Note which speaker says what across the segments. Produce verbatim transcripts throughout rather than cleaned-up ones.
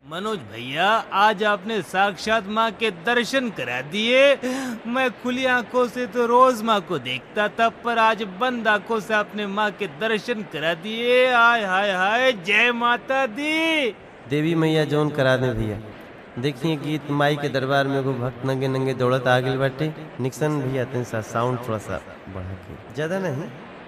Speaker 1: मनोज भैया, आज आपने साक्षात माँ के दर्शन करा दिए। मैं खुली आंखों से तो रोज माँ को देखता था, पर आज बंद आंखों से आपने माँ के दर्शन करा दिए। हाय हाय हाय, जय माता दी।
Speaker 2: देवी मैया जौन करा दे भैया। देखिए गीत माई के दरबार में एगो भक्त नंगे नंगे दौड़त आ गइल बाटे। निक्सन भैया तन सा साउंड थोड़ा सा बढ़ा के, ज्यादा नहीं।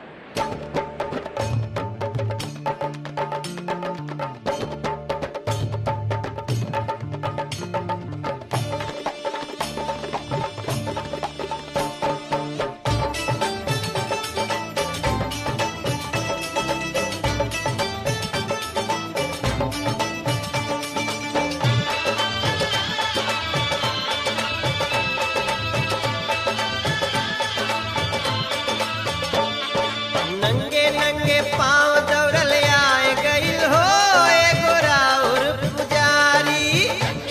Speaker 2: नंगे नंगे पाँव दौड़ल आए गइल हो एगो राउर पुजारी।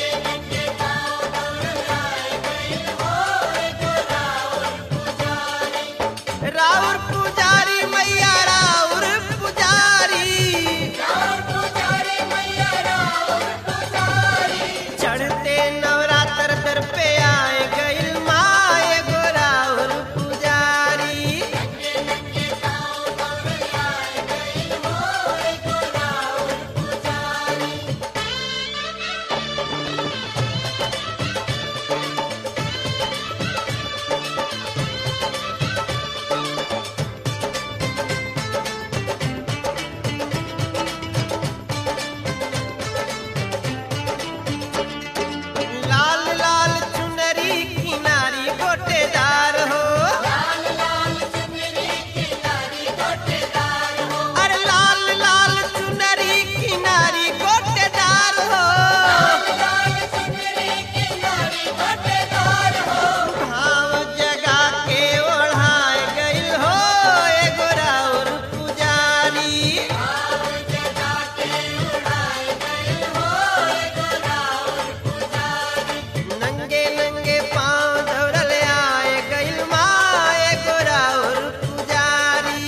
Speaker 2: राउर पुजारी मैया राउर पुजारी। चढ़ते नवरात्र दर पे आए गइल माँ एगो राउर पुजारी। लाल लाल चुनरी किनारी गोटेदार हो। अरे लाल लाल चुनरी किनारी गोटेदार हो। भाव जगा के ओढ़ाए गइल हो एगो राउर पुजारी। नंगे नंगे पाँव दौड़ल आए गइल माँ एगो राउर पुजारी।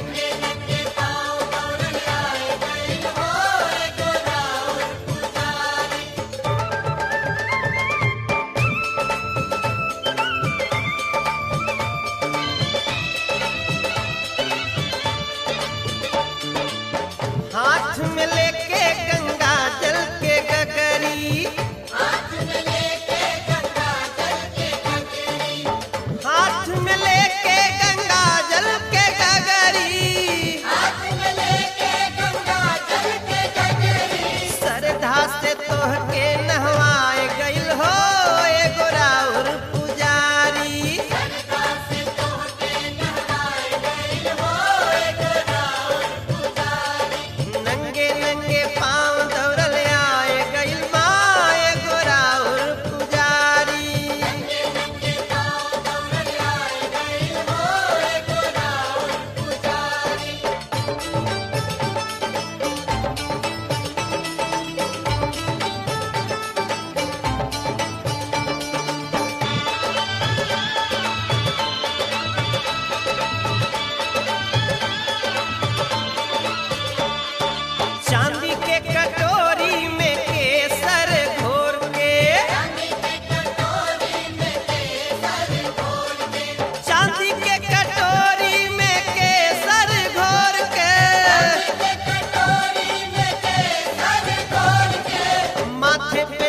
Speaker 2: हाथ में लेके गंगा जल के गगरी। हाथ में लेके गंगा जल के गगरी। श्रद्धा से तोहके नहवाए गइल हो एगो राउर पुजारी। नंगे नंगे पाँव दौड़ल आए गइल माँ एगो राउर पुजारी। चांदी के कटोरी में केसर घोर के। चांदी के कटोरी में केसर घोर के। माथे पे